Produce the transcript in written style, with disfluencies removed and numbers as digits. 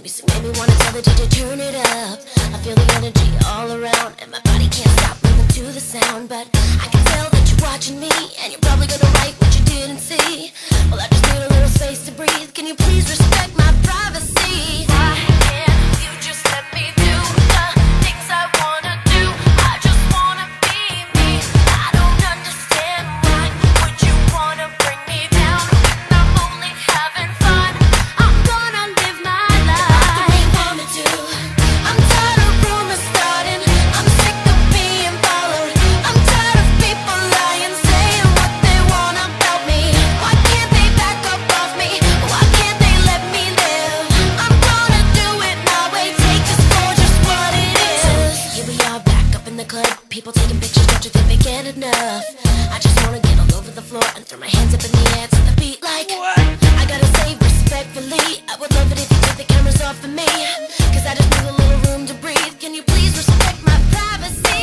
music made me wanna tell the DJ turn it up. I feel the energy all around, and my body can't stop moving to the sound. But I can tell that you're watching me, and you're probably gonna write what you didn't see. Well, I just need a little space to breathe. Can you please respect my privacy? Why can't you just let me do the things I wanna do? I just wanna be me. I don't understand why would you wanna bring me down when I'm only having fun. I'm gonna live my life the way you want me to. I'm tired of rumors starting. I'm sick of being followed. I'm tired of people lying, saying what they want about me. Why can't they back up off me? Why can't they let me live? I'm gonna do it my way, take this for just what it is. Here we are back up in the club, people taking pictures, don't you think they get enough? I just wanna get all over the floor and throw my hands up in the air to the beat like what? I gotta say respectfully, I would love it if you took the cameras off of me, cause I just need a little room to breathe. Can you please respect my privacy?